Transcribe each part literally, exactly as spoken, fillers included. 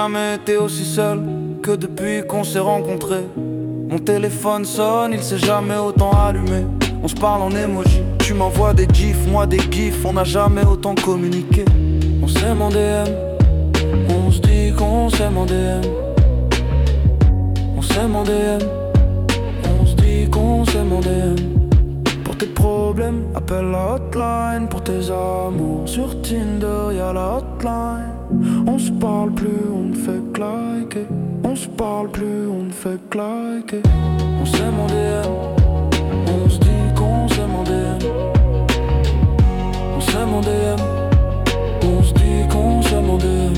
jamais été aussi seul que depuis qu'on s'est rencontrés. Mon téléphone sonne, il s'est jamais autant allumé. On se parle en emoji, tu m'envoies des gifs, moi des gifs. On n'a jamais autant communiqué. On s'aime en D M, on se dit qu'on s'aime en D M. On s'aime en D M, on se dit qu'on s'aime en D M. Pour tes problèmes, appelle la hotline. Pour tes amours, sur Tinder y'a la hotline. On se parle plus, on ne fait que liker. On se parle plus, on ne fait que liker. On s'aime en D M, on se dit qu'on s'aime en D M. On s'aime en D M, on se dit qu'on s'aime en D M.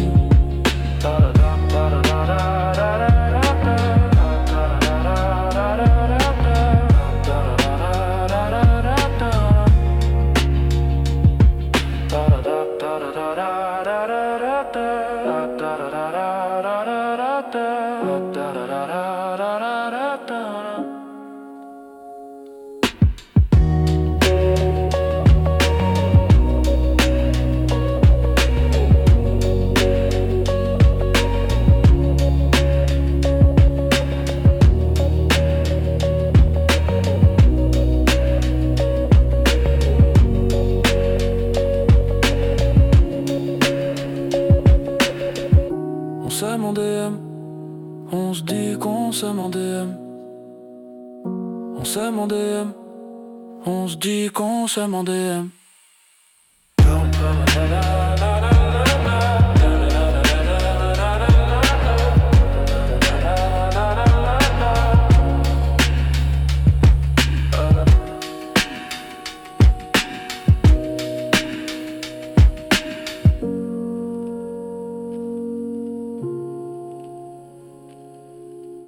On s'aime en D M, on se dit qu'on s'aime en D M. On s'aime en D M, on se dit qu'on s'aime en D M.